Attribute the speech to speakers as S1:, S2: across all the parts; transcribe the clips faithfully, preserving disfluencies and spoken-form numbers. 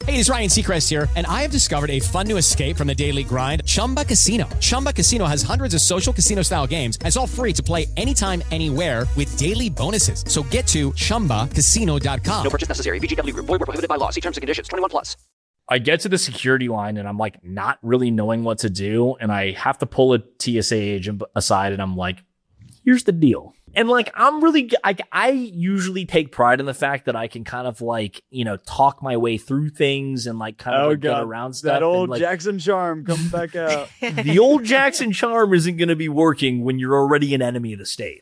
S1: Hey, it's Ryan Seacrest here, and I have discovered a fun new escape from the daily grind, Chumba Casino. Chumba Casino has hundreds of social casino-style games, and it's all free to play anytime, anywhere with daily bonuses. So get to chumba casino dot com.
S2: No purchase necessary. V G W Group. Void where prohibited by law. See terms and conditions. twenty-one plus.
S3: I get to the security line and I'm like not really knowing what to do. And I have to pull a T S A agent aside and I'm like, here's the deal. And like, I'm really, I, I usually take pride in the fact that I can kind of like, you know, talk my way through things and like kind of
S4: oh,
S3: like
S4: God.
S3: get around stuff.
S4: That old
S3: and, like,
S4: Jackson charm comes back out.
S3: The old Jackson charm isn't going to be working when you're already an enemy of the state.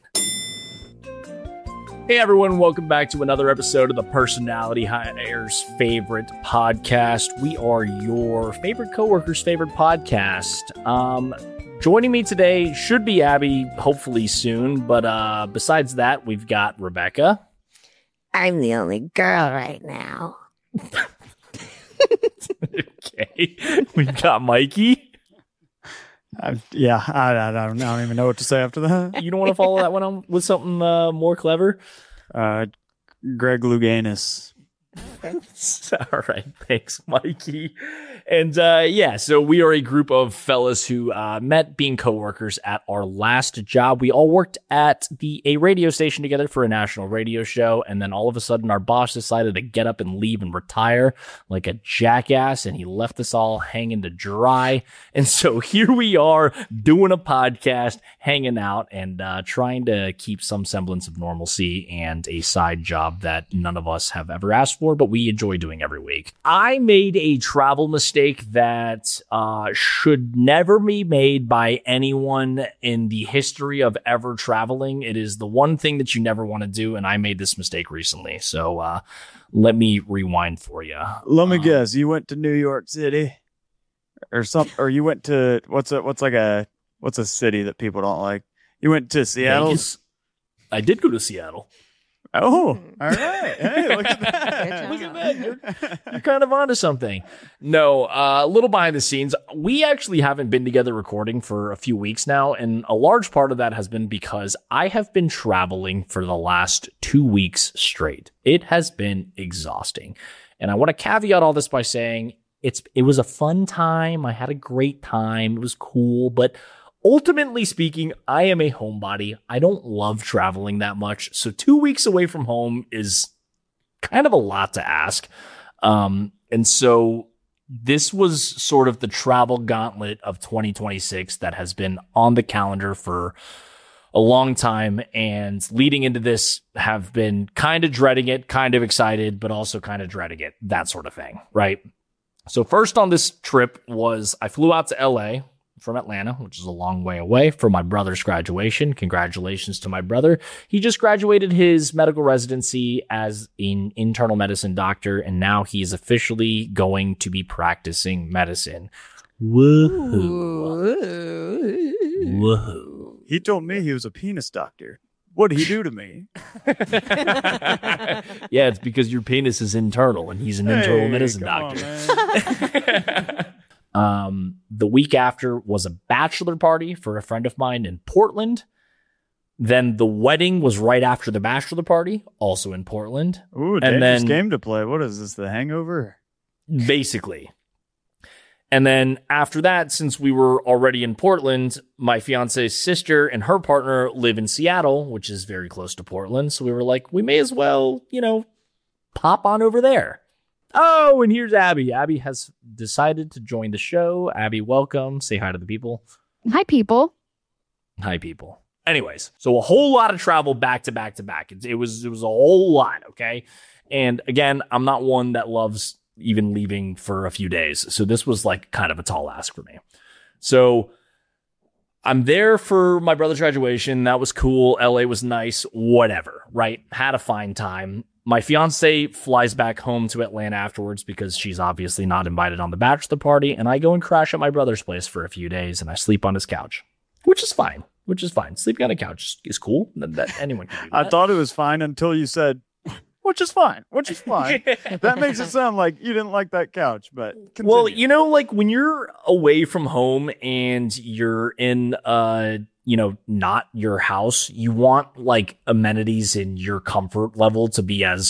S3: Hey everyone, welcome back to another episode of the Personality Hire's favorite podcast. We are your favorite coworkers' favorite podcast. Um, joining me today should be Abby, hopefully soon, but uh, besides that, we've got Rebecca.
S5: I'm the only girl right now.
S3: Okay, we've got Mikey.
S4: I, yeah, I, I, don't, I don't even know what to say after that.
S3: You don't want to follow that one on with something uh, more clever?
S4: Uh, Greg Louganis.
S3: All right, thanks, Mikey. And uh, yeah, so we are a group of fellas who uh, met being coworkers at our last job. We all worked at the a radio station together for a national radio show, and then all of a sudden our boss decided to get up and leave and retire like a jackass, and he left us all hanging to dry. And so here we are doing a podcast, hanging out, and uh, trying to keep some semblance of normalcy and a side job that none of us have ever asked for, but we enjoy doing every week. I made a travel mistake that uh, should never be made by anyone in the history of ever traveling. It is the one thing that you never want to do, and I made this mistake recently. So uh, let me rewind for you.
S4: Let me
S3: um,
S4: guess. You went to New York City, or some, or you went to what's a what's like a what's a city that people don't like? You went to Seattle.
S3: Vegas. I did go to Seattle.
S4: Oh, all right. Hey, look at
S5: Good
S4: that.
S5: job.
S3: Look at that. You're, you're kind of onto something. No, uh, a little behind the scenes. We actually haven't been together recording for a few weeks now. And a large part of that has been because I have been traveling for the last two weeks straight. It has been exhausting. And I want to caveat all this by saying it's, it was a fun time. I had a great time. It was cool, but ultimately speaking, I am a homebody. I don't love traveling that much. So two weeks away from home is kind of a lot to ask. Um, and so this was sort of the travel gauntlet of twenty twenty-six that has been on the calendar for a long time. And leading into this, have been kind of dreading it, kind of excited, but also kind of dreading it, that sort of thing, right? So first on this trip was I flew out to L A from Atlanta, which is a long way away, for my brother's graduation. Congratulations to my brother. He just graduated his medical residency as an internal medicine doctor, and now he is officially going to be practicing medicine. Woohoo. Woohoo.
S4: He told me he was a penis doctor. What did he do to me?
S3: Yeah, it's because your penis is internal, and he's an internal
S4: Hey,
S3: medicine
S4: come
S3: doctor.
S4: on, man.
S3: Um, the week after was a bachelor party for a friend of mine in Portland. Then the wedding was right after the bachelor party, also in Portland.
S4: Ooh,
S3: And
S4: dangerous
S3: then-
S4: game to play. What is this, The Hangover?
S3: Basically. And then after that, since we were already in Portland, my fiance's sister and her partner live in Seattle, which is very close to Portland. So we were like, we may as well, you know, pop on over there. Oh, and here's Abby. Abby has decided to join the show. Abby, welcome. Say hi to the people.
S6: Hi, people.
S3: Hi, people. Anyways, so a whole lot of travel back to back to back. It, it was it was a whole lot, okay? And again, I'm not one that loves even leaving for a few days. So this was like kind of a tall ask for me. So I'm there for my brother's graduation. That was cool. L A was nice. Whatever, right? Had a fine time. My fiance flies back home to Atlanta afterwards because she's obviously not invited on the bachelor party. And I go and crash at my brother's place for a few days and I sleep on his couch, which is fine, which is fine. Sleeping on a couch is cool. That, that anyone can do that.
S4: I thought it was fine until you said, which is fine, which is fine. That makes it sound like you didn't like that couch, but continue.
S3: Well, you know, like when you're away from home and you're in, uh, you know, not your house, you want like amenities in your comfort level to be as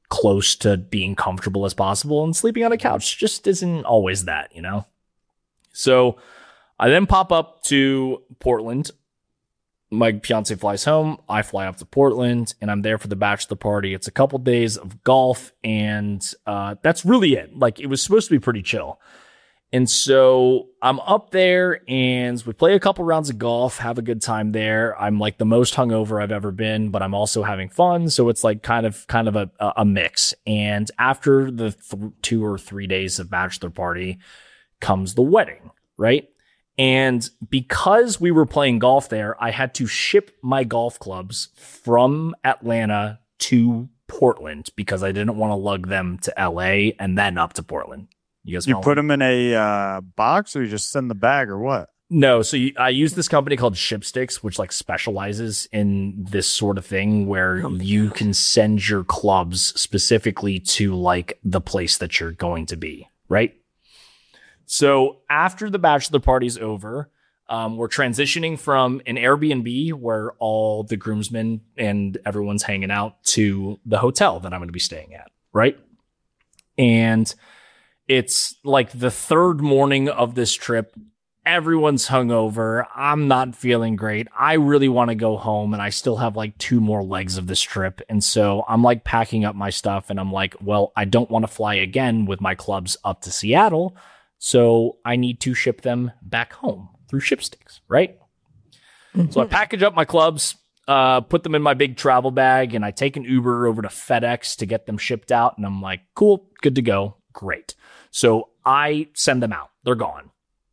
S3: close to being comfortable as possible, and sleeping on a couch just isn't always that, you know? So I then pop up to Portland. My fiance flies home. I fly up to Portland, and I'm there for the bachelor party. It's a couple days of golf, and uh, that's really it. Like, it was supposed to be pretty chill. And so I'm up there, and we play a couple rounds of golf, have a good time there. I'm like the most hungover I've ever been, but I'm also having fun. So it's like kind of kind of a, a mix. And after the th- two or three days of bachelor party comes the wedding, right? And because we were playing golf there, I had to ship my golf clubs from Atlanta to Portland because I didn't want to lug them to L A and then up to Portland. You guys
S4: You
S3: follow
S4: put
S3: me?
S4: them in a uh, box, or you just send the bag, or what?
S3: No, so you, I use this company called Shipsticks, which like specializes in this sort of thing where you can send your clubs specifically to like the place that you're going to be, right? So after the bachelor party's over, um, we're transitioning from an Airbnb where all the groomsmen and everyone's hanging out to the hotel that I'm going to be staying at, right? And it's like the third morning of this trip. Everyone's hungover. I'm not feeling great. I really want to go home, and I still have like two more legs of this trip. And so I'm like packing up my stuff, and I'm like, well, I don't want to fly again with my clubs up to Seattle. So I need to ship them back home through Shipsticks, right? Mm-hmm. So I package up my clubs, uh, put them in my big travel bag, and I take an Uber over to FedEx to get them shipped out. And I'm like, cool, good to go. Great. So I send them out. They're gone.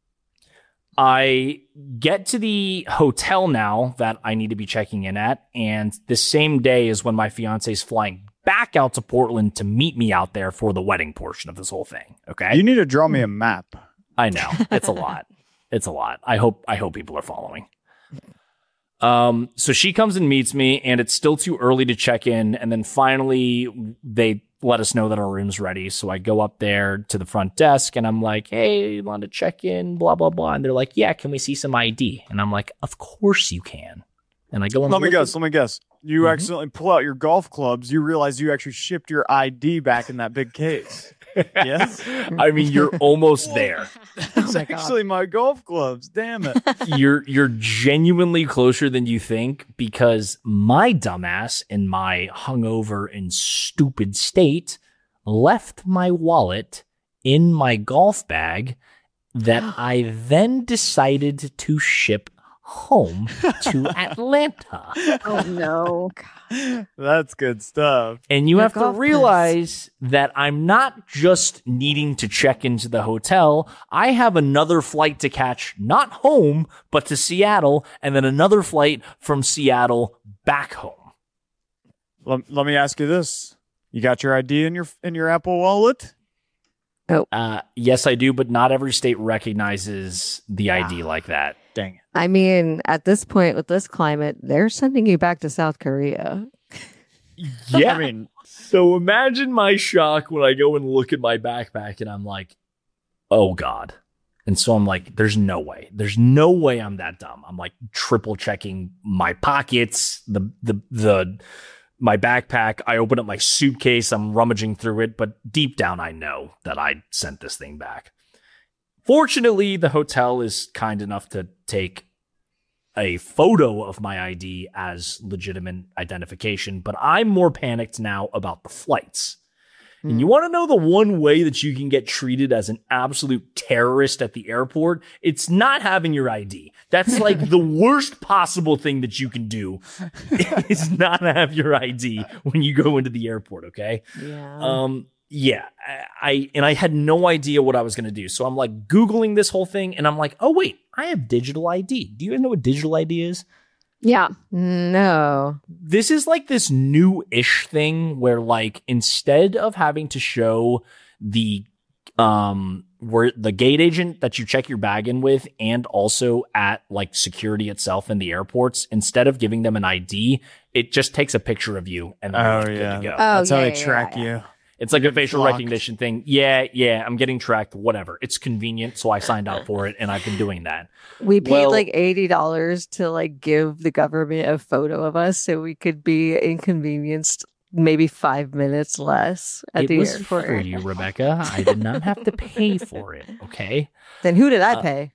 S3: I get to the hotel now that I need to be checking in at. And the same day is when my fiance is flying back out to Portland to meet me out there for the wedding portion of this whole thing. Okay.
S4: You need to draw me a map.
S3: I know. It's a lot. It's a lot. I hope, I hope people are following. Um, so she comes and meets me, and it's still too early to check in. And then finally they let us know that our room's ready. So I go up there to the front desk, and I'm like, hey, you want to check in, blah, blah, blah. And they're like, yeah, can we see some I D? And I'm like, of course you can. And I go and
S4: Let me
S3: look
S4: guess.
S3: at-
S4: Let me guess. You
S3: Mhm.
S4: accidentally pull out your golf clubs. You realize you actually shipped your I D back in that big case. Yes?
S3: I mean, you're almost there.
S4: It's actually my golf clubs. Damn it.
S3: You're you're genuinely closer than you think, because my dumbass in my hungover and stupid state left my wallet in my golf bag that I then decided to ship home to Atlanta.
S6: Oh no.
S4: That's good stuff.
S3: And you
S6: Your
S3: have to
S6: golf
S3: realize that I'm not just needing to check into the hotel. I have another flight to catch, not home, but to Seattle, and then another flight from Seattle back home.
S4: Let, let me ask you this. You got your I D in your in your Apple Wallet?
S3: Uh, yes, I do, but not every state recognizes the I D like that.
S4: Dang it.
S6: I mean, at this point with this climate, they're sending you back to South Korea.
S3: Yeah.
S4: I mean,
S3: So imagine my shock when I go and look at my backpack and I'm like, oh God. And so I'm like, there's no way. There's no way I'm that dumb. I'm like triple checking my pockets, the, the, the, my backpack. I open up my suitcase. I'm rummaging through it, but deep down, I know that I sent this thing back. Fortunately, the hotel is kind enough to take a photo of my I D as legitimate identification, but I'm more panicked now about the flights.
S6: Hmm.
S3: And you want to know the one way that you can get treated as an absolute terrorist at the airport? It's not having your I D. That's like the worst possible thing that you can do is not have your I D when you go into the airport, okay?
S6: Yeah.
S3: Um, yeah, I, I and I had no idea what I was going to do. So I'm like Googling this whole thing, and I'm like, oh, wait, I have digital I D. Do you even know what digital I D is?
S6: yeah. No.
S3: This is like this new-ish thing where like instead of having to show the um where the gate agent that you check your bag in with and also at like security itself in the airports, instead of giving them an I D, it just takes a picture of you and then
S4: Oh,
S3: you're good
S4: yeah.
S3: to go.
S6: Oh,
S4: That's how
S6: yeah,
S4: they
S6: yeah,
S4: track
S6: yeah.
S4: you.
S3: It's like a facial
S4: blocked.
S3: recognition thing. Yeah, yeah, I'm getting tracked, whatever. It's convenient, so I signed up for it and I've been doing that.
S6: We paid
S3: Well-
S6: like eighty dollars to like give the government a photo of us so we could be inconvenienced maybe five minutes less at
S3: it
S6: the
S3: was
S6: airport.
S3: for you, Rebecca. I did not have to pay for it. Okay.
S6: Then who did I
S3: Uh,
S6: pay?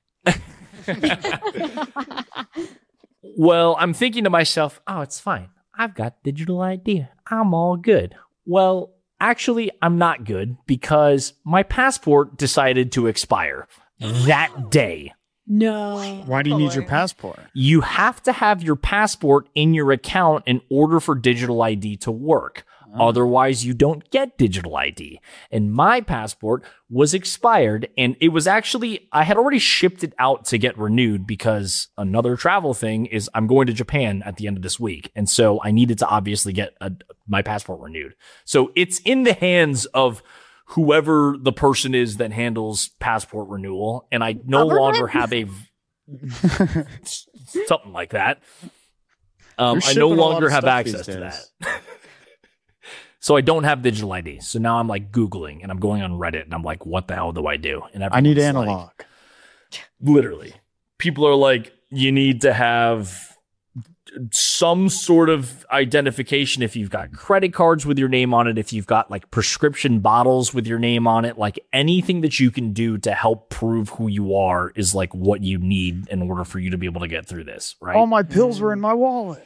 S3: Well, I'm thinking to myself, oh, it's fine. I've got digital I D. I'm all good. Well, actually, I'm not good because my passport decided to expire that day.
S7: No.
S4: Why do you need your passport?
S3: You have to have your passport in your account in order for digital I D to work.
S4: Oh.
S3: Otherwise, you don't get digital I D. And my passport was expired, and it was actually, I had already shipped it out to get renewed because another travel thing is I'm going to Japan at the end of this week. And so I needed to obviously get a, my passport renewed. So it's in the hands of whoever the person is that handles passport renewal. And I no
S6: Government?
S3: longer have a something like that. Um,
S4: You're
S3: I no
S4: shipping a lot
S3: longer
S4: of
S3: have
S4: stuff
S3: access
S4: these
S3: to
S4: days.
S3: that. So I don't have digital I D. So now I'm like Googling and I'm going on Reddit and I'm like, what the hell do I do? And
S4: I need
S3: everyone's like-
S4: analog.
S3: literally. People are like, you need to have some sort of identification if you've got credit cards with your name on it, if you've got like prescription bottles with your name on it, like anything that you can do to help prove who you are is like what you need in order for you to be able to get through this, right?
S4: All my pills were in my wallet.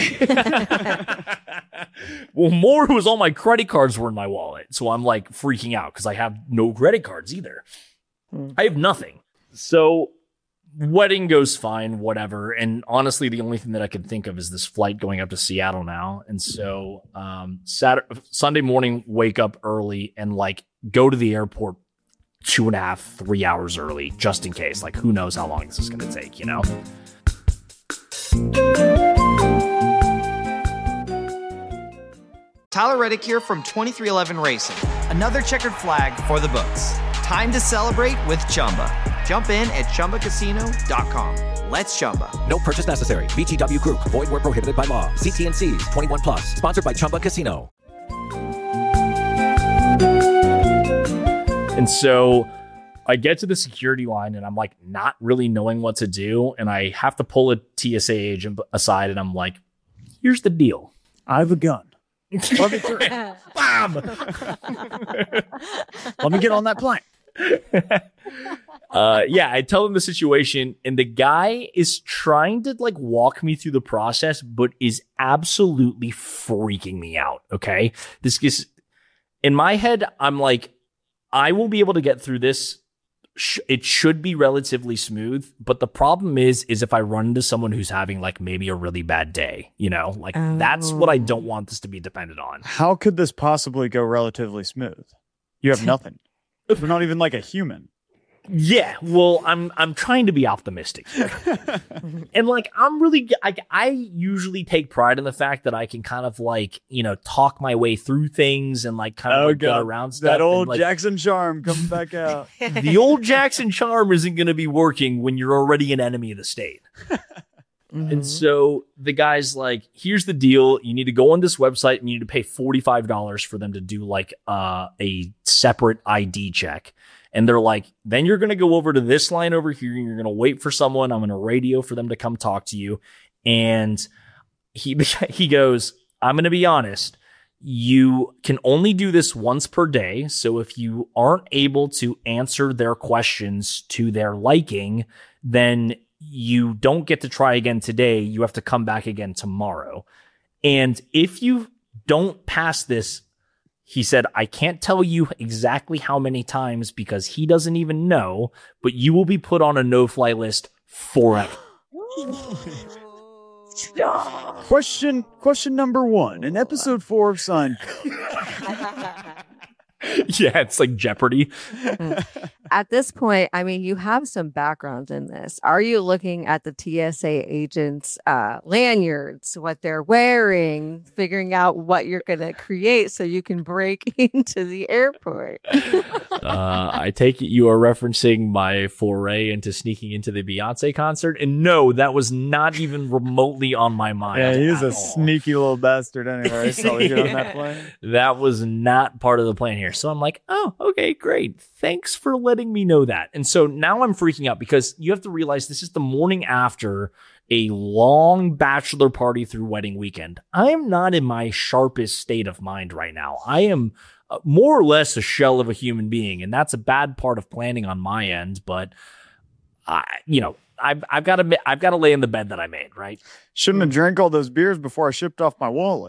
S3: Well, more was all my credit cards were in my wallet. So I'm like freaking out because I have no credit cards either. I have nothing. So wedding goes fine, whatever. And honestly, the only thing that I can think of is this flight going up to Seattle now. And so um, Saturday, Sunday morning, wake up early and like go to the airport two and a half, three hours early, just in case. Like, who knows how long this is going to take, you know?
S8: Tyler Reddick here from twenty-three eleven Racing. Another checkered flag for the books. Time to celebrate with Chumba. Jump in at chumba casino dot com. Let's Chumba.
S2: No purchase necessary. V G W Group. Void where prohibited by law. See T and C's. twenty-one plus. Sponsored by Chumba Casino.
S3: And so I get to the security line and I'm like not really knowing what to do. And I have to pull a T S A agent aside and I'm like, here's the deal.
S4: I have a gun. Let me,
S3: Bam!
S4: let me get on that plane.
S3: uh, yeah, I tell him the situation and the guy is trying to like walk me through the process, but is absolutely freaking me out. Okay. This is in my head. I'm like, I will be able to get through this. It should be relatively smooth, but the problem is, is if I run into someone who's having like maybe a really bad day, you know, like
S6: Oh.
S3: that's what I don't want this to be dependent on.
S4: How could this possibly go relatively smooth? You have nothing. You're not even like a human.
S3: Yeah, well, I'm I'm trying to be optimistic here. And like I'm really like I usually take pride in the fact that I can kind of like, you know, talk my way through things and like kind of like, get around stuff.
S4: That old
S3: and, like,
S4: Jackson charm comes back out.
S3: the old Jackson charm isn't going to be working when you're already an enemy of the state. And so the guy's like, here's the deal. You need to go on this website and you need to pay forty-five dollars for them to do like uh, a separate I D check. And they're like, then you're going to go over to this line over here and you're going to wait for someone. I'm going to radio for them to come talk to you. And he, he goes, I'm going to be honest. You can only do this once per day. So if you aren't able to answer their questions to their liking, then you don't get to try again today. You have to come back again tomorrow. And if you don't pass this, he said, I can't tell you exactly how many times because he doesn't even know, but you will be put on a no-fly list forever.
S4: Question question number one. In episode four of Seinfeld.
S3: Yeah, it's like Jeopardy.
S6: At this point, I mean, you have some background in this. Are you looking at the T S A agents' uh, lanyards, what they're wearing, figuring out what you're going to create so you can break into the airport?
S3: uh, I take it you are referencing my foray into sneaking into the Beyonce concert. And no, that was not even remotely on my mind.
S4: Yeah, he is
S3: at
S4: a
S3: all.
S4: sneaky little bastard anyway. So we get on that plane.
S3: That was not part of the plan here. So I'm like, oh, okay, great. Thanks for letting letting me know that. And so now I'm freaking out because you have to realize this is the morning after a long bachelor party through wedding weekend. I am not in my sharpest state of mind right now. I am uh, more or less a shell of a human being, and that's a bad part of planning on my end. But I, you know, I've I've got to I've got to lay in the bed that I made, right?
S4: Shouldn't have drank all those beers before I shipped off my wallet.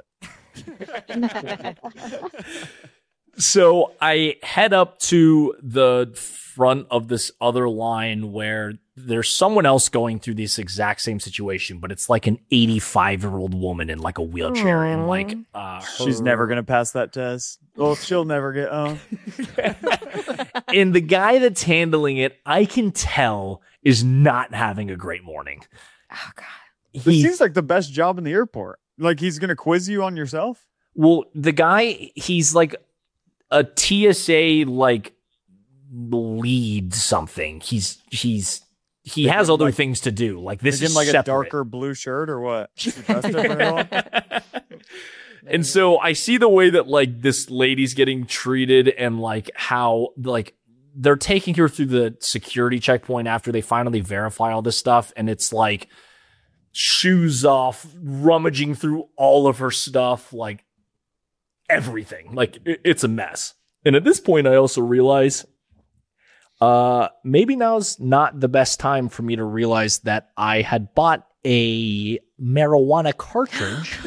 S3: So I head up to the front of this other line where there's someone else going through this exact same situation, but it's like an eighty-five-year-old woman in like a wheelchair.
S6: Aww.
S3: And like, uh,
S4: She's
S3: her-
S4: never going to pass that test. Well, she'll never get home.
S3: And the guy that's handling it, I can tell, is not having a great morning.
S6: Oh God.
S4: This
S3: He-
S4: seems like the best job in the airport. Like he's going to quiz you on yourself?
S3: Well, the guy, he's like a T S A like lead something. He's he's he
S4: They
S3: has
S4: give him,
S3: other
S4: like-
S3: things to do. Like this
S4: Is
S3: is
S4: in like
S3: separate.
S4: a darker blue shirt or what? He dressed up very well?
S3: And so I see the way that like this lady's getting treated and like how like they're taking her through the security checkpoint after they finally verify all this stuff. And it's like shoes off, rummaging through all of her stuff, like everything. Like it- it's a mess. And at this point, I also realize uh, maybe now's not the best time for me to realize that I had bought a marijuana cartridge.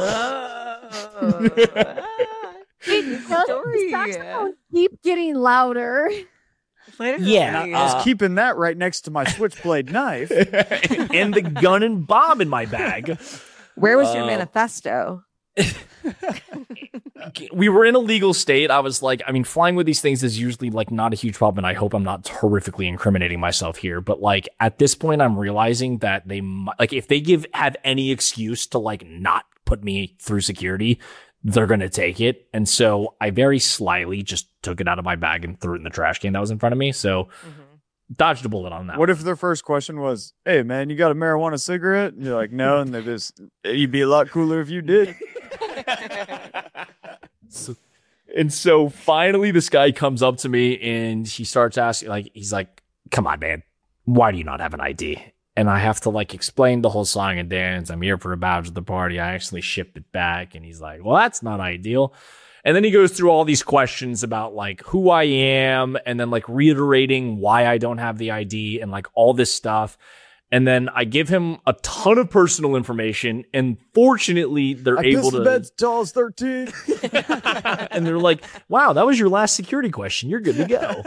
S6: Story.
S7: Keep getting louder.
S3: Yeah,
S4: I was
S3: uh,
S4: keeping that right next to my switchblade knife.
S3: and the gun and bomb in my bag.
S6: Where was your
S3: Uh,
S6: manifesto?
S3: We were in a legal state. I was like, I mean, flying with these things is usually like not a huge problem. And I hope I'm not horrifically incriminating myself here. But like at this point, I'm realizing that they mi- like if they give have any excuse to like not put me through security, they're going to take it. And so I very slyly just took it out of my bag and threw it in the trash can that was in front of me. So dodged a bullet on that.
S4: What if their first question was, "Hey man, you got a marijuana cigarette?" And you're like, "No," and they just, "You'd be a lot cooler if you did."
S3: So- and so finally this guy comes up to me and he starts asking, like, he's like, "Come on, man, why do you not have an I D?" And I have to like explain the whole song and dance. I'm here for a bachelor party. I actually shipped it back. And he's like, "Well, that's not ideal." And then he goes through all these questions about like who I am and then like reiterating why I don't have the I D and like all this stuff. And then I give him a ton of personal information. And fortunately, they're
S4: I
S3: able
S4: pissed
S3: to.
S4: the bed till I was thirteen.
S3: And they're like, "Wow, that was your last security question. You're good to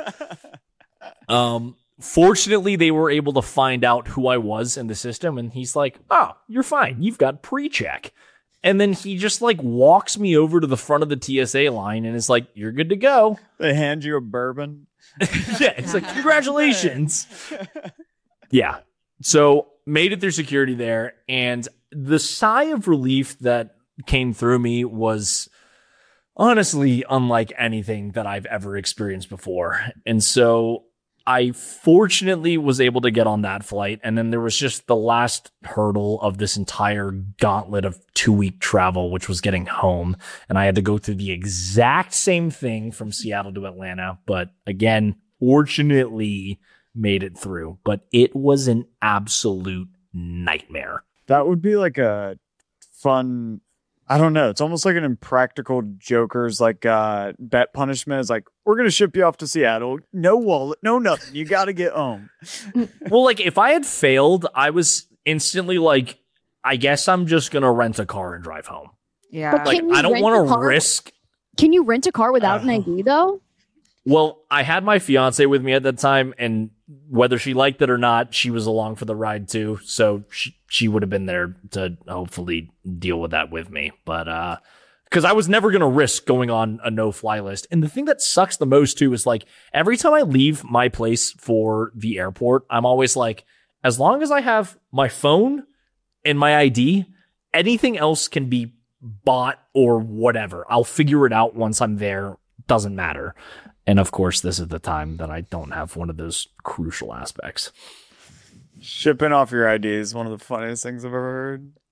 S3: go." Um, fortunately, they were able to find out who I was in the system. And he's like, "Oh, you're fine. You've got pre-check." And then he just like walks me over to the front of the T S A line and is like, "You're good to go."
S4: They hand you a bourbon.
S3: Yeah, it's like, "Congratulations." Yeah. So made it through security there. And the sigh of relief that came through me was honestly unlike anything that I've ever experienced before. And so I fortunately was able to get on that flight. And then there was just the last hurdle of this entire gauntlet of two week travel, which was getting home. And I had to go through the exact same thing from Seattle to Atlanta. But again, fortunately made it through. But it was an absolute nightmare.
S4: That would be like a fun, I don't know. It's almost like an impractical Joker's like uh, bet punishment. It's like, "We're going to ship you off to Seattle. No wallet, no nothing. You got to get home."
S3: Well, like if I had failed, I was instantly like, I guess I'm just going to rent a car and drive home.
S6: Yeah.
S7: But
S3: Like
S7: Can you
S3: I don't
S7: rent
S3: want
S7: a
S3: to
S7: car?
S3: risk.
S7: Can you rent a car without an
S3: Uh,
S7: I D though?
S3: Well, I had my fiance with me at that time, and whether she liked it or not, she was along for the ride too. So she, she would have been there to hopefully deal with that with me. But, uh, cause I was never going to risk going on a no fly list. And the thing that sucks the most too is like every time I leave my place for the airport, I'm always like, as long as I have my phone and my I D, anything else can be bought or whatever. I'll figure it out once I'm there. Doesn't matter. And of course, this is the time that I don't have one of those crucial aspects.
S4: Shipping off your I D is one of the funniest things I've ever heard.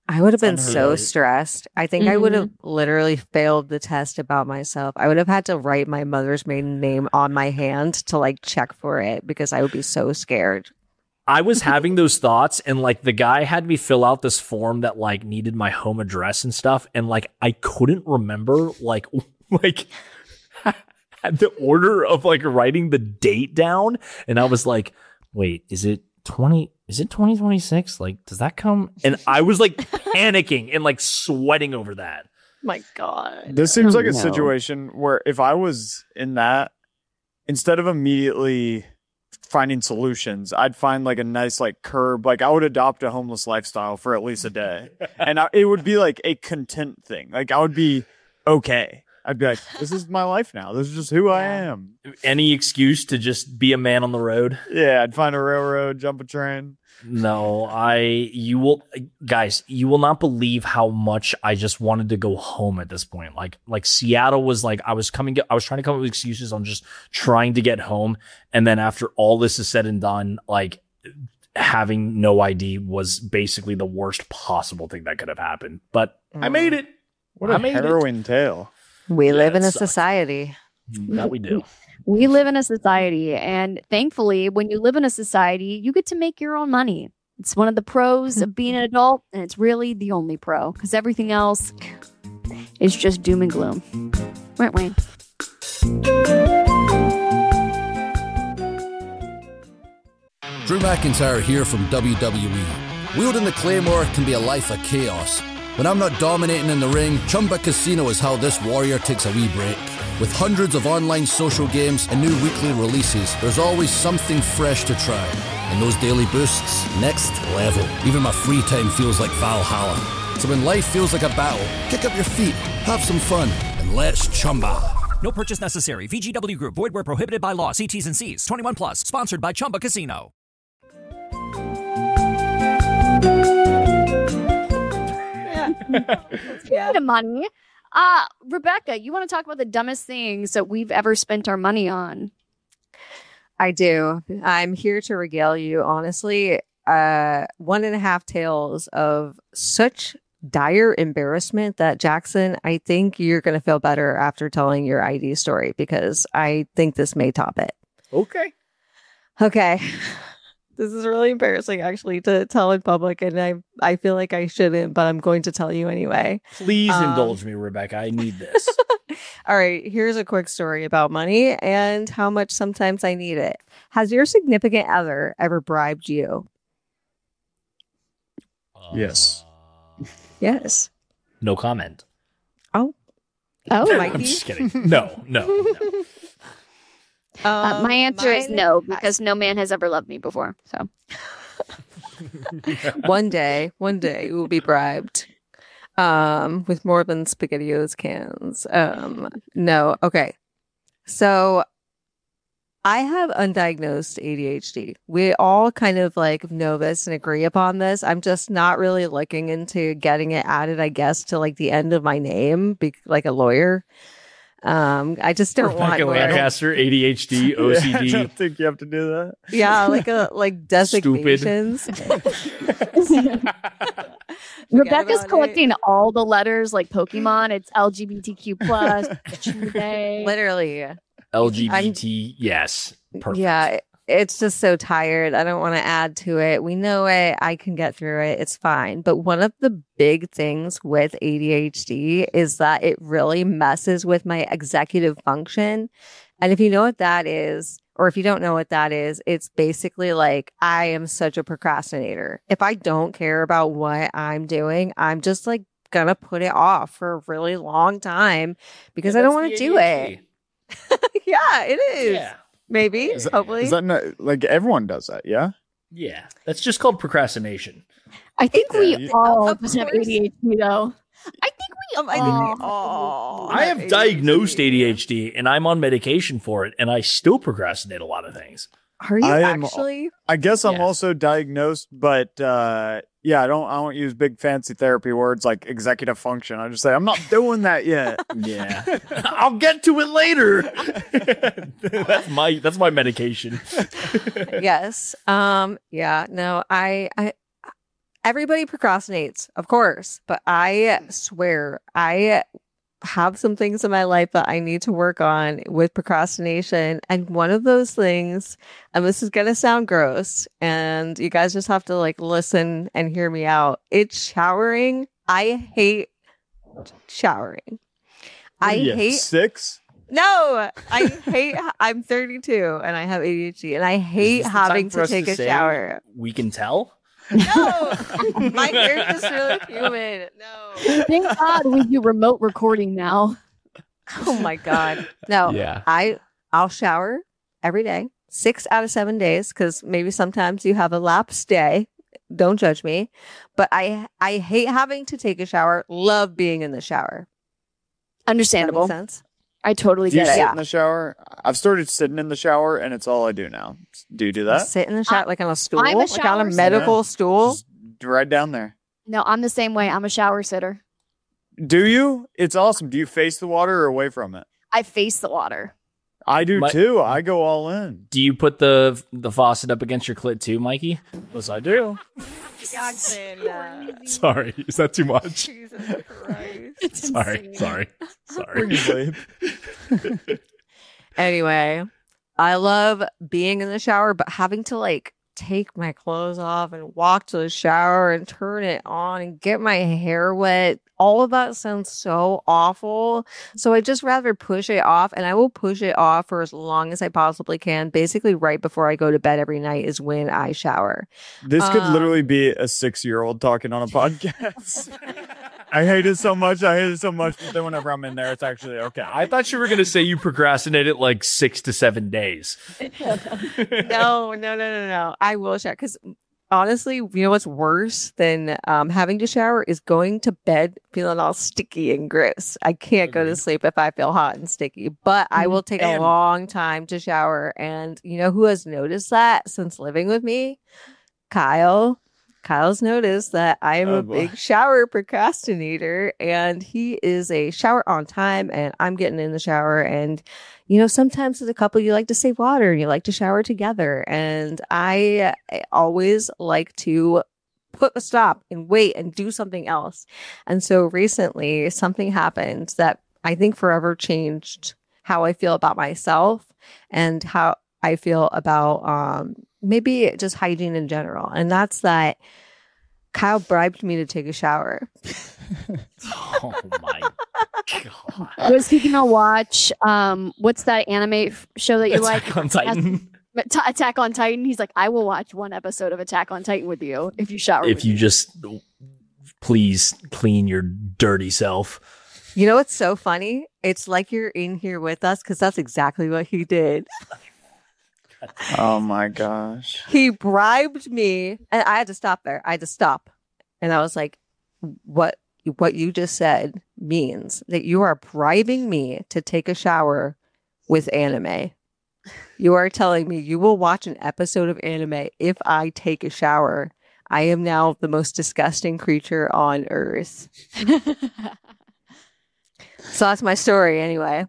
S6: I would have been
S3: unheard
S6: so
S3: of.
S6: stressed. I think I would have literally failed the test about myself. I would have had to write my mother's maiden name on my hand to like check for it because I would be so scared.
S3: I was having those thoughts, and like the guy had me fill out this form that like needed my home address and stuff, and like I couldn't remember like like the order of like writing the date down, and I was like, wait, is it twenty? Is it twenty twenty-six? Like, does that come? And I was like panicking and like sweating over that.
S6: My God.
S4: This seems
S6: Oh,
S4: like a
S6: no.
S4: situation where if I was in that, instead of immediately finding solutions, I'd find like a nice like curb. Like I would adopt a homeless lifestyle for at least a day, and I, it would be like a content thing. Like I would be okay. I'd be like, this is my life now. This is just who I am.
S3: Any excuse to just be a man on the road?
S4: Yeah, I'd find a railroad, jump a train.
S3: No, I, you will, guys, you will not believe how much I just wanted to go home at this point. Like, like Seattle was like, I was coming, I was trying to come up with excuses on just trying to get home. And then after all this is said and done, like having no I D was basically the worst possible thing that could have happened. But I made it.
S4: What a
S3: I made
S4: harrowing tale.
S6: We
S3: Yeah,
S6: live in
S3: it
S6: a
S3: sucks.
S6: society.
S3: That we do.
S7: We live in a society, and thankfully, when you live in a society, you get to make your own money. It's one of the pros of being an adult, and it's really the only pro because everything else is just doom and gloom. Right, Wayne?
S9: Drew McIntyre here from W W E. Wielding the Claymore can be a life of chaos. When I'm not dominating in the ring, Chumba Casino is how this warrior takes a wee break. With hundreds of online social games and new weekly releases, there's always something fresh to try. And those daily boosts, next level. Even my free time feels like Valhalla. So when life feels like a battle, kick up your feet, have some fun, and let's Chumba.
S2: No purchase necessary. V G W Group. Void where prohibited by law. See T's and C's. twenty-one plus. Sponsored by Chumba Casino.
S7: Speaking of money, uh, Rebecca, you want to talk about the dumbest things that we've ever spent our money on?
S6: I do. I'm here to regale you, honestly. Uh, one and a half tales of such dire embarrassment that Jackson, I think you're going to feel better after telling your I D story because I think this may top it.
S3: Okay.
S6: Okay. This is really embarrassing actually to tell in public, and I I feel like I shouldn't, but I'm going to tell you anyway.
S3: Please
S6: Um,
S3: indulge me, Rebecca. I need this.
S6: All right, here's a quick story about money and how much sometimes I need it. Has your significant other ever bribed you?
S4: Yes.
S6: Yes.
S3: No comment.
S6: Oh.
S7: Oh,
S6: Mikey?
S3: I'm just kidding. No, no, no.
S7: Uh, my answer is
S6: mine-
S7: no, because no man has ever loved me before. So
S6: one day, one day you will be bribed um, with more than SpaghettiOs cans. Um, no, okay. So I have undiagnosed A D H D. We all kind of like know this and agree upon this. I'm just not really looking into getting it added, I guess, to like the end of my name, be- like a lawyer. Um, I just don't
S3: Rebecca
S6: want
S3: Lancaster, A D H D, O C
S4: Yeah, I
S3: D.
S4: don't think you have to do that.
S6: yeah, like a like designations.
S7: Rebecca's
S6: about
S7: collecting all the letters like Pokemon. It's L G B T Q plus.
S6: Literally.
S3: L G B T, yes. Perfect.
S6: Yeah, it- it's just so tired. I don't want to add to it. We know it. I can get through it. It's fine. But one of the big things with A D H D is that it really messes with my executive function. And if you know what that is, or if you don't know what that is, it's basically like I am such a procrastinator. If I don't care about what I'm doing, I'm just like gonna put it off for a really long time because I don't want to do it. Yeah, it is.
S3: Yeah.
S6: Maybe.
S4: Is that,
S6: hopefully.
S4: is that not, like everyone does that? Yeah.
S3: Yeah. That's just called procrastination.
S7: I think we
S4: Yeah.
S7: all
S6: Of
S7: just have
S6: course.
S7: A D H D though. I think we
S6: Um, I
S7: all.
S6: think we all
S3: I have
S6: A D H D.
S3: diagnosed A D H D and I'm on medication for it, and I still procrastinate a lot of things.
S6: Are you
S4: I am-
S6: actually?
S4: I guess I'm
S3: Yes.
S4: also diagnosed, but uh, yeah, I don't. I don't use big fancy therapy words like executive function. I just say I'm not doing that yet.
S3: Yeah. I'll get to it later. that's my that's my medication.
S6: Yes. Um. Yeah. No. I. I. everybody procrastinates, of course, but I swear I have some things in my life that I need to work on with procrastination. And one of those things, and this is going to sound gross, and you guys just have to like listen and hear me out. It's showering. I hate showering. I
S4: Yeah,
S6: hate
S4: six.
S6: No, I hate. I'm thirty-two and I have A D H D, and I hate
S3: Is this the time
S6: having
S3: for
S6: to
S3: us
S6: take a
S3: say
S6: shower.
S3: We can tell.
S6: No, my hair is just really humid. No.
S7: Thank God we do remote recording now.
S6: Oh my God. No.
S3: Yeah.
S6: I I'll shower every day, six out of seven days, because maybe sometimes you have a lapsed day. Don't judge me, but I I hate having to take a shower. Love being in the shower.
S7: Understandable.
S6: Does that make sense?
S7: I totally
S4: Do you
S7: get
S4: sit
S7: it.
S4: in the shower? I've started sitting in the shower, and it's all I do now. Do you do that?
S6: Sit in the shower like on a stool,
S7: I'm a
S6: like on
S7: shower
S6: a medical
S4: sitter.
S6: stool.
S4: Just right down there.
S7: No, I'm the same way. I'm a shower sitter.
S4: Do you? It's awesome. Do you face the water or away from it?
S7: I face the water.
S4: I do
S3: My-
S4: too. I go all in.
S3: Do you put the the faucet up against your clit too, Mikey?
S4: Yes, I do.
S6: Jackson, uh,
S3: Sorry, is that too much?
S6: Jesus Christ.
S7: It's
S3: Sorry,
S7: insane.
S3: sorry, sorry.
S4: Bring it, babe.
S6: Anyway, I love being in the shower, but having to like take my clothes off and walk to the shower and turn it on and get my hair wet. All of that sounds so awful. So I just rather push it off, and I will push it off for as long as I possibly can. Basically, right before I go to bed every night is when I shower.
S4: This could
S6: Um,
S4: literally be a six-year-old talking on a podcast. I hate it so much. I hate it so much. But then whenever I'm in there, it's actually okay.
S3: I thought you were gonna say you procrastinated like six to seven days.
S6: No, no, no, no, no. I will shower because honestly, you know what's worse than um, having to shower is going to bed feeling all sticky and gross. I can't go to
S3: Agreed.
S6: sleep if I feel hot and sticky, but I will take a
S4: And-
S6: long time to shower. And you know who has noticed that since living with me? Kyle. Kyle's noticed that I am
S4: Oh,
S6: a
S4: boy.
S6: big shower procrastinator, and he is a shower on time, and I'm getting in the shower. And, you know, sometimes as a couple, you like to save water and you like to shower together. And I always like to put a stop and wait and do something else. And so recently, something happened that I think forever changed how I feel about myself and how I feel about um, maybe just hygiene in general. And that's that Kyle bribed me to take a shower.
S3: Oh my god!
S7: I was thinking to watch, um, what's that anime f- show that you like?
S3: Attack on Titan.
S7: Ta- Attack on Titan. He's like, I will watch one episode of Attack on Titan with you if you shower.
S3: If
S7: with
S3: you
S7: me."
S3: just please clean your dirty self.
S6: You know what's so funny? It's like you're in here with us because that's exactly what he did.
S4: Oh my gosh.
S6: He bribed me, and I had to stop there. I had to stop. And I was like, what what you just said means that you are bribing me to take a shower with anime. You are telling me you will watch an episode of anime if I take a shower. I am now the most disgusting creature on earth. So that's my story anyway.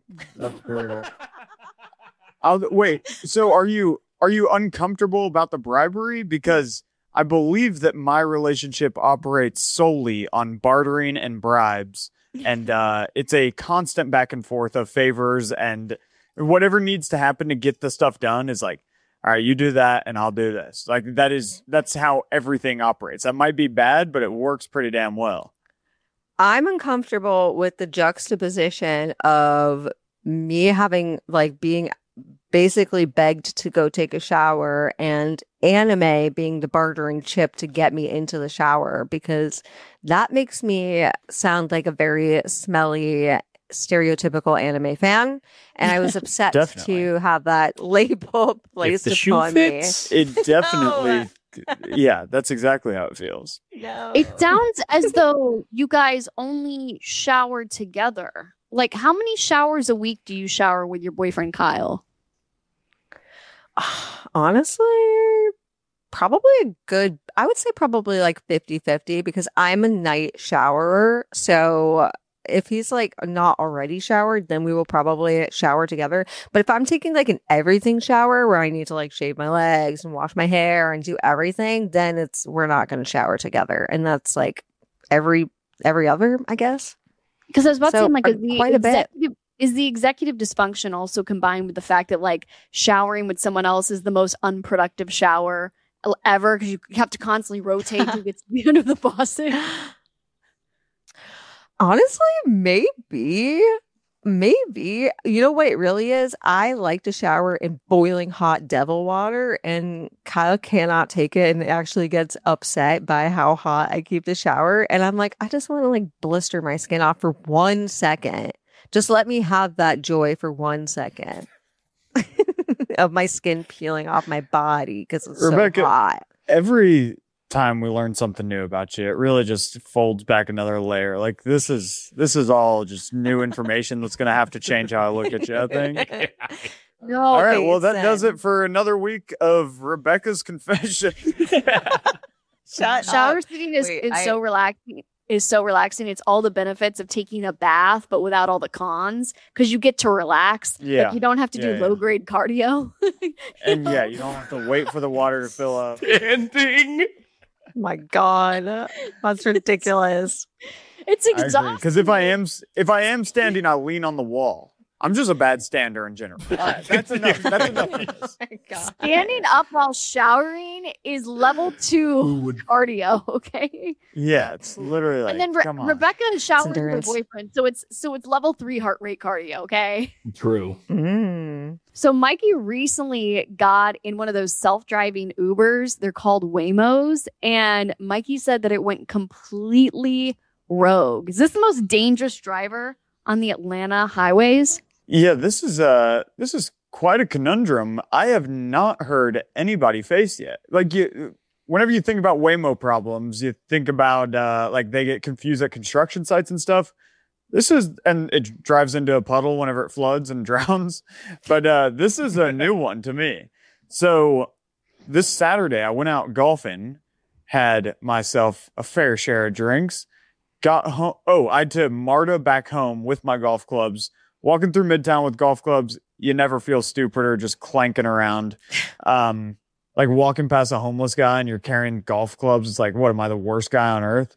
S4: I'll, wait. So are you are you uncomfortable about the bribery? Because I believe that my relationship operates solely on bartering and bribes, and uh, it's a constant back and forth of favors, and whatever needs to happen to get the stuff done is like, all right, you do that and I'll do this. Like that is that's how everything operates. That might be bad, but it works pretty damn well.
S6: I'm uncomfortable with the juxtaposition of me having like being basically begged to go take a shower and anime being the bartering chip to get me into the shower, because that makes me sound like a very smelly, stereotypical anime fan. And I was upset
S4: Definitely.
S6: to have that label
S3: If
S6: placed
S3: the shoe
S6: upon
S3: fits,
S4: It definitely, yeah, that's exactly how it feels.
S6: me. No.
S7: It sounds as though you guys only shower together. Like, how many showers a week do you shower with your boyfriend Kyle?
S6: Honestly, probably a good, I would say probably like fifty-fifty, because I'm a night showerer. So if he's like not already showered, then we will probably shower together. But if I'm taking like an everything shower where I need to like shave my legs and wash my hair and do everything, then it's we're not going to shower together. And that's like every every other, I guess.
S7: Because I was about
S6: So,
S7: to say, like,
S6: uh,
S7: is the,
S6: quite a bit.
S7: executive, is the executive dysfunction also combined with the fact that, like, showering with someone else is the most unproductive shower ever because you have to constantly rotate who gets the end of the faucet?
S6: Honestly, maybe. Maybe. You know what it really is? I like to shower in boiling hot devil water, and Kyle cannot take it and actually gets upset by how hot I keep the shower. And I'm like, I just want to like blister my skin off for one second. Just let me have that joy for one second of my skin peeling off my body because it's
S4: Rebecca,
S6: so hot.
S4: Every time we learn something new about you, it really just folds back another layer. Like this is this is all just new information that's going to have to change how I look at you, I think.
S7: No.
S4: All right,
S6: Okay,
S4: well that
S6: Sam.
S4: does it for another week of Rebecca's confession.
S6: Shut
S7: Shower
S6: up.
S7: sitting is,
S6: Wait,
S7: is
S6: I-
S7: so relaxing. Is so relaxing. It's all the benefits of taking a bath, but without all the cons, because you get to relax.
S4: Yeah.
S7: Like you don't have to
S4: Yeah,
S7: do
S4: yeah.
S7: low grade cardio.
S4: And yeah, you don't have to wait for the water to fill up.
S3: Ending.
S6: My God. That's ridiculous.
S7: It's exhausting.
S4: Because if I am if I am standing, I lean on the wall. I'm just a bad stander in general. All right, that's enough. That's enough of this.
S6: My God.
S7: Standing up while showering is level two cardio. Okay.
S4: Yeah, it's literally like,
S7: and then Re-
S4: come on.
S7: Rebecca is showering with her
S6: endurance.
S7: boyfriend, so it's so it's level three heart rate cardio. Okay.
S3: True.
S6: Mm.
S7: So Mikey recently got in one of those self-driving Ubers. They're called Waymos, and Mikey said that it went completely rogue. Is this the most dangerous driver on the Atlanta highways?
S4: Yeah, this is uh this is quite a conundrum. I have not heard anybody face yet. Like you whenever you think about Waymo problems, you think about uh like they get confused at construction sites and stuff. This is and it drives into a puddle whenever it floods and drowns. But uh this is a new one to me. So this Saturday I went out golfing, had myself a fair share of drinks, got home. Oh, I had to MARTA back home with my golf clubs. Walking through Midtown with golf clubs, you never feel stupider just clanking around. Um, like walking past a homeless guy and you're carrying golf clubs. It's like, what, am I the worst guy on earth?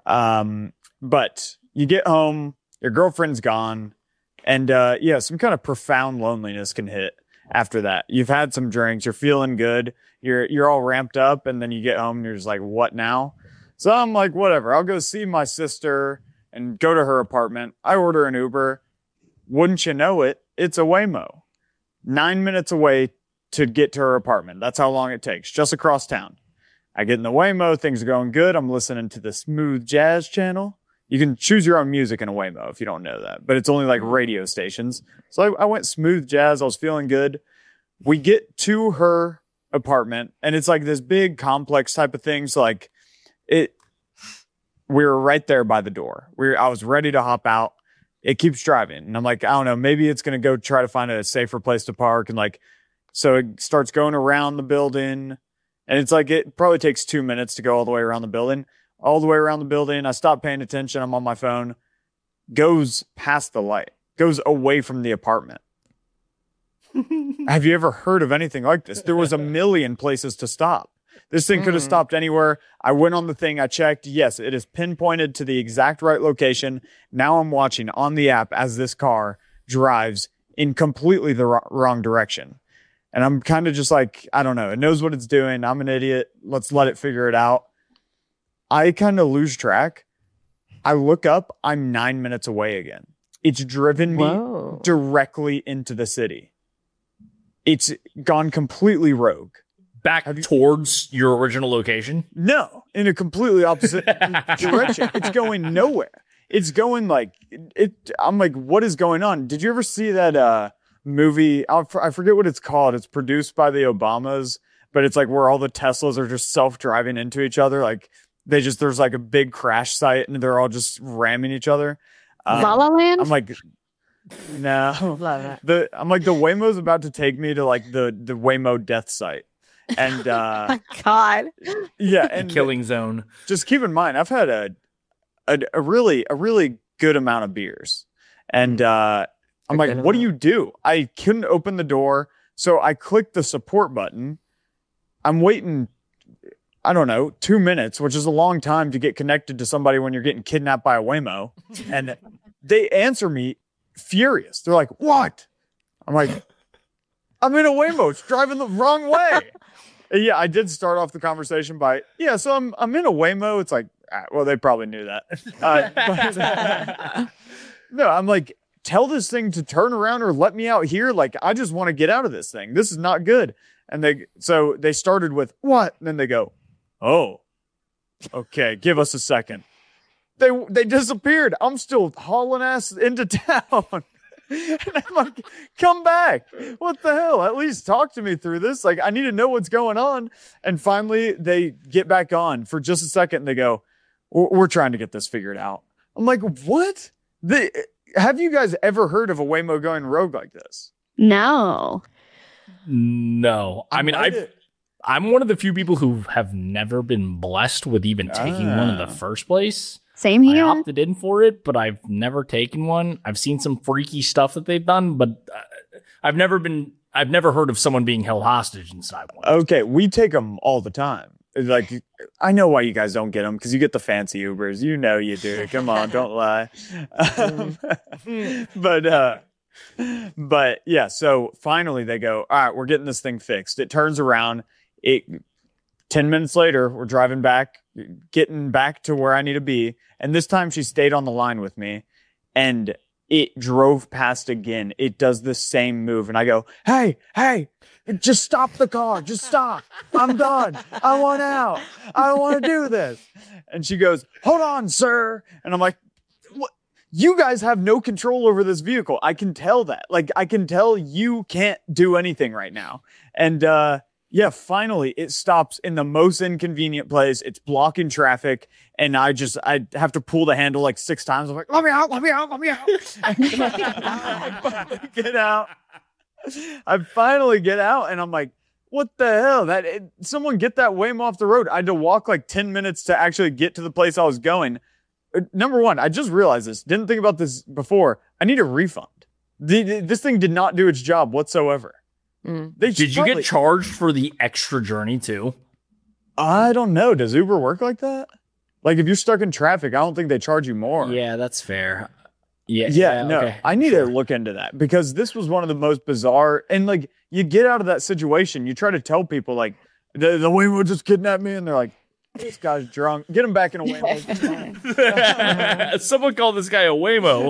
S4: Um, but you get home, your girlfriend's gone. And uh, yeah, some kind of profound loneliness can hit after that. You've had some drinks, you're feeling good, you're you're all ramped up, and then you get home and you're just like, what now? So I'm like, whatever, I'll go see my sister and go to her apartment. I order an Uber. Wouldn't you know it, it's a Waymo. Nine minutes away to get to her apartment. That's how long it takes, just across town. I get in the Waymo, things are going good. I'm listening to the Smooth Jazz channel. You can choose your own music in a Waymo if you don't know that, but it's only like radio stations. So I, I went Smooth Jazz. I was feeling good. We get to her apartment, and it's like this big complex type of thing. So like it, we were right there by the door. We were, I was ready to hop out. It keeps driving. And I'm like, I don't know, maybe it's going to go try to find a safer place to park. And like, so it starts going around the building, and it's like, it probably takes two minutes to go all the way around the building, all the way around the building. I stop paying attention. I'm on my phone, goes past the light, goes away from the apartment. Have you ever heard of anything like this? There was a million places to stop. This thing could have stopped anywhere. I went on the thing. I checked. Yes, it is pinpointed to the exact right location. Now I'm watching on the app as this car drives in completely the wr- wrong direction. And I'm kind of just like, I don't know. It knows what it's doing. I'm an idiot. Let's let it figure it out. I kind of lose track. I look up. I'm nine minutes away again. It's driven me
S6: Whoa.
S4: directly into the city. It's gone completely rogue.
S3: Back towards your original location?
S4: No, in a completely opposite direction. It's going nowhere. It's going like it. I'm like, what is going on? Did you ever see that uh, movie? I'll, I forget what it's called. It's produced by the Obamas, but it's like where all the Teslas are just self-driving into each other. Like they just there's like a big crash site and they're all just ramming each other. Um,
S7: La La Land?
S4: I'm like, no.
S6: Love it.
S4: The I'm like the Waymo's about to take me to like the the Waymo death site. And uh
S6: My God.
S4: yeah,
S3: The
S4: and
S3: killing zone.
S4: just keep in mind, I've had a, a a really a really good amount of beers. And uh, I'm like, what do you do? I couldn't open the door. So I clicked the support button. I'm waiting, I don't know, two minutes, which is a long time to get connected to somebody when you're getting kidnapped by a Waymo. And they answer me furious. They're like, what? I'm like, I'm in a Waymo. It's driving the wrong way. And yeah, I did start off the conversation by, yeah, so I'm I'm in a Waymo. It's like, ah, well, they probably knew that. Uh, but, no, I'm like, tell this thing to turn around or let me out here. Like, I just want to get out of this thing. This is not good. And they, so they started with what? And then they go, oh, okay, give us a second. They, they disappeared. I'm still hauling ass into town. And I'm like, come back. What the hell? At least talk to me through this. Like, I need to know what's going on. And finally, they get back on for just a second. And they go, we're trying to get this figured out. I'm like, what? The, have you guys ever heard of a Waymo going rogue like this?
S7: No.
S3: No. I mean, I I'm one of the few people who have never been blessed with even taking
S4: Ah.
S3: one in the first place.
S7: Same here.
S3: I opted in for it, but I've never taken one. I've seen some freaky stuff that they've done, but uh, I've never been, I've never heard of someone being held hostage inside one.
S4: Okay, we take them all the time. Like, I know why you guys don't get them, because you get the fancy Ubers. You know you do. Come on, don't lie. Um, but, uh, but yeah, so finally they go, all right, we're getting this thing fixed. It turns around. It ten minutes later, we're driving back, getting back to where I need to be. And this time she stayed on the line with me, and it drove past again. It does the same move. And I go, hey, hey, just stop the car. Just stop. I'm done. I want out. I don't want to do this. And she goes, hold on, sir. And I'm like, what? You guys have no control over this vehicle. I can tell that. Like, I can tell you can't do anything right now. And, uh, yeah, finally it stops in the most inconvenient place. It's blocking traffic. And I just, I have to pull the handle like six times. I'm like, let me out, let me out, let me out. I finally get out. I finally get out and I'm like, what the hell? That it, someone get that Waymo off the road. I had to walk like ten minutes to actually get to the place I was going. Uh, number one, I just realized this. Didn't think about this before. I need a refund. The, the, this thing did not do its job whatsoever.
S6: Mm.
S4: They
S3: Did you
S4: probably-
S3: get charged for the extra journey too?
S4: I don't know. Does Uber work like that? Like, if you're stuck in traffic, I don't think they charge you more.
S3: Yeah, that's fair. Yeah,
S4: Yeah, no,
S3: okay,
S4: I need
S3: sure.
S4: to look into that, because this was one of the most bizarre. And like, you get out of that situation, you try to tell people like, the, the Waymo just kidnapped me, and they're like, this guy's drunk. Get him back in a Waymo.
S3: Someone call this guy a Waymo.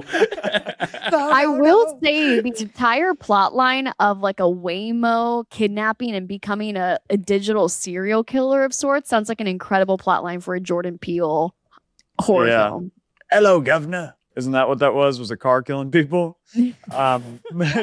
S7: I will say the entire plot line of like a Waymo kidnapping and becoming a, a digital serial killer of sorts sounds like an incredible plot line for a Jordan Peele horror
S4: Yeah.
S7: film.
S4: Hello, governor. Isn't that what that was? Was a car killing people? Um,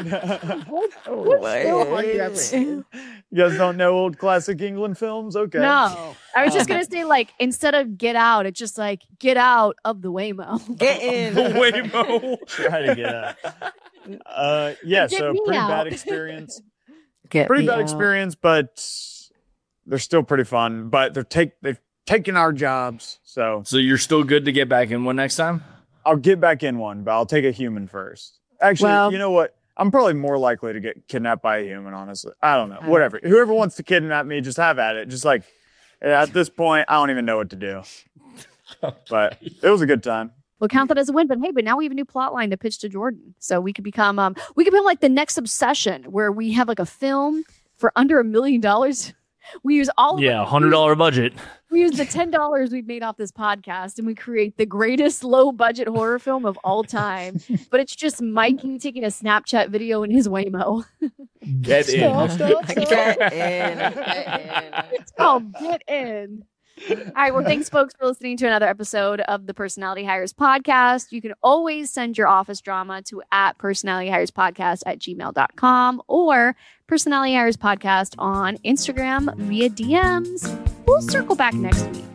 S4: you guys don't know old classic England films? Okay.
S7: No, I was just gonna say like instead of get out, it's just like get out of the Waymo.
S6: Get in.
S3: The Waymo.
S4: Try to get out. Uh, yeah,
S7: Get
S4: so
S7: me
S4: pretty
S7: out.
S4: bad experience.
S6: Get
S4: Pretty
S6: me
S4: bad
S6: out.
S4: experience, but they're still pretty fun. But they're take they've taken our jobs, so
S3: So you're still good to get back in one next time?
S4: I'll get back in one, but I'll take a human first. Actually,
S6: Well-
S4: you know what? I'm probably more likely to get kidnapped by a human, honestly. I don't know. Whatever. Whoever wants to kidnap me, just have at it. Just like at this point, I don't even know what to do. But it was a good time.
S7: We'll count that as a win. But hey, but now we have a new plot line to pitch to Jordan. So we could become um we could become like the next Obsession, where we have like a film for under a million dollars. We use all of
S3: Yeah,
S7: it.
S3: hundred dollar budget.
S7: We use the ten dollars we've made off this podcast and we create the greatest low budget horror film of all time. But it's just Mikey taking a Snapchat video in his Waymo.
S3: Get in.
S6: Get in. Get in.
S7: It's called Get In. All right. Well, thanks, folks, for listening to another episode of the Personality Hires podcast. You can always send your office drama to at personality hires podcast at gmail dot com or Personality Hires podcast on Instagram via D Ms. We'll circle back next week.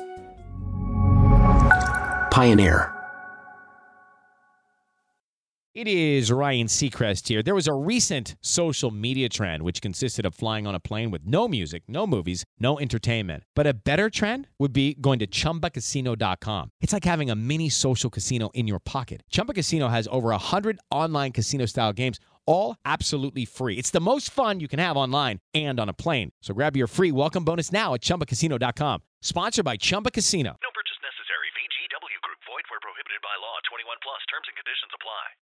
S2: Pioneer.
S1: It is Ryan Seacrest here. There was a recent social media trend which consisted of flying on a plane with no music, no movies, no entertainment. But a better trend would be going to Chumba Casino dot com. It's like having a mini social casino in your pocket. Chumba Casino has over one hundred online casino-style games, all absolutely free. It's the most fun you can have online and on a plane. So grab your free welcome bonus now at Chumba Casino dot com. Sponsored by Chumba Casino.
S10: No purchase necessary. V G W Group. Void where prohibited by law. twenty-one plus. Terms and conditions apply.